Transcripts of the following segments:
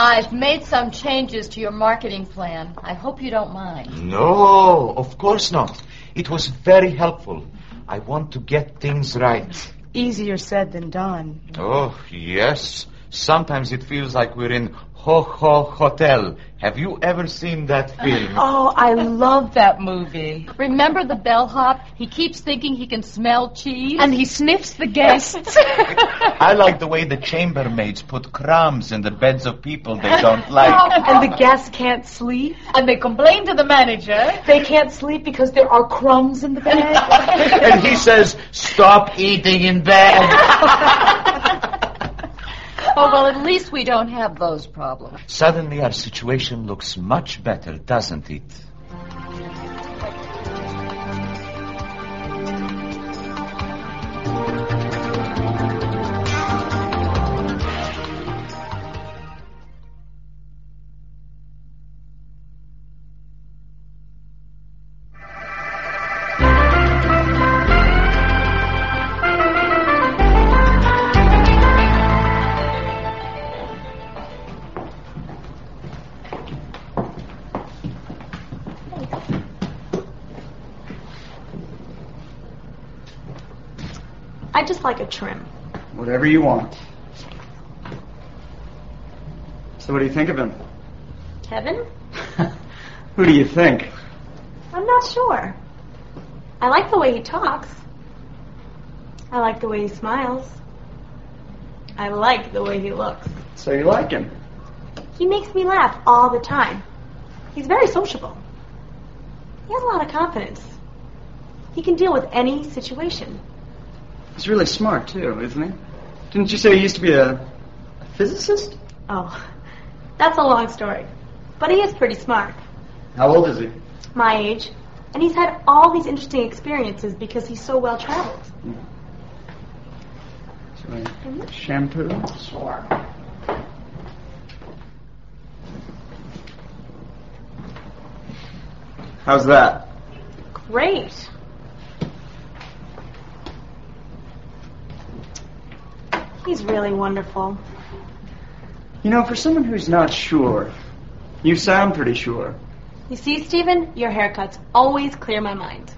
I've made some changes to your marketing plan. I hope you don't mind. No, of course not. It was very helpful. I want to get things right. Easier said than done. Oh, yes. Sometimes it feels like we're in Ho Ho Hotel. Have you ever seen that film? Oh, I love that movie. Remember the bellhop? He keeps thinking he can smell cheese. And he sniffs the guests. I like the way the chambermaids put crumbs in the beds of people they don't like. And the guests can't sleep. And they complain to the manager. They can't sleep because there are crumbs in the bed. And he says, "Stop eating in bed." Oh, well, at least we don't have those problems. Suddenly our situation looks much better, doesn't it? I'd just like a trim. Whatever you want. So what do you think of him? Kevin? Who do you think? I'm not sure. I like the way he talks. I like the way he smiles. I like the way he looks. So you like him? He makes me laugh all the time. He's very sociable. He has a lot of confidence. He can deal with any situation. He's really smart, too, isn't he? Didn't you say he used to be a physicist? Oh, that's a long story. But he is pretty smart. How old is he? My age. And he's had all these interesting experiences because he's so well traveled. Shampoo? Sure. How's that? Great. He's really wonderful. You know, for someone who's not sure, you sound pretty sure. You see, Stephen, your haircuts always clear my mind.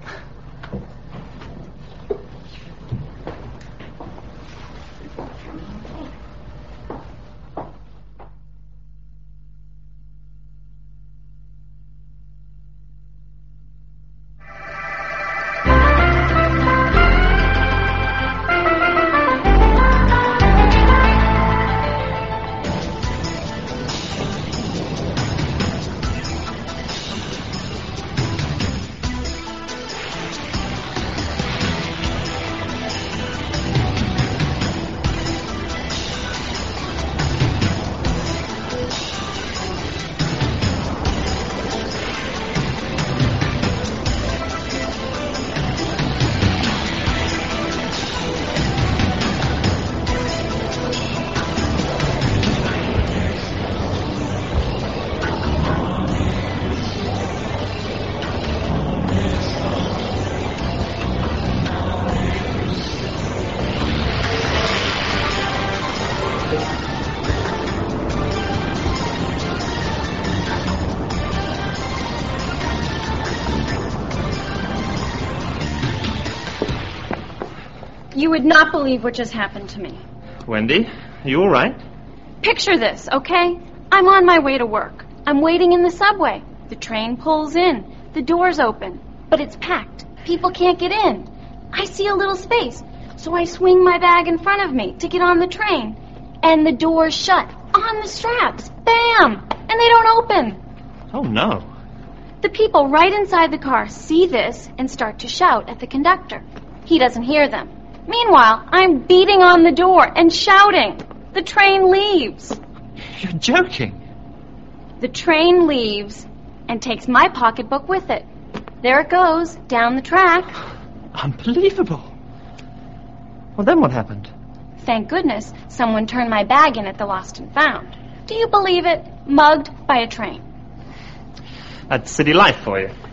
You would not believe what just happened to me. Wendy, are you all right? Picture this, okay? I'm on my way to work. I'm waiting in the subway. The train pulls in. The doors open. But it's packed. People can't get in. I see a little space. So I swing my bag in front of me to get on the train. And the doors shut on the straps. Bam! And they don't open. Oh, no. The people right inside the car see this and start to shout at the conductor. He doesn't hear them. Meanwhile, I'm beating on the door and shouting. The train leaves. You're joking. The train leaves and takes my pocketbook with it. There it goes, down the track. Unbelievable. Well, then what happened? Thank goodness someone turned my bag in at the Lost and Found. Do you believe it? Mugged by a train. That's city life for you.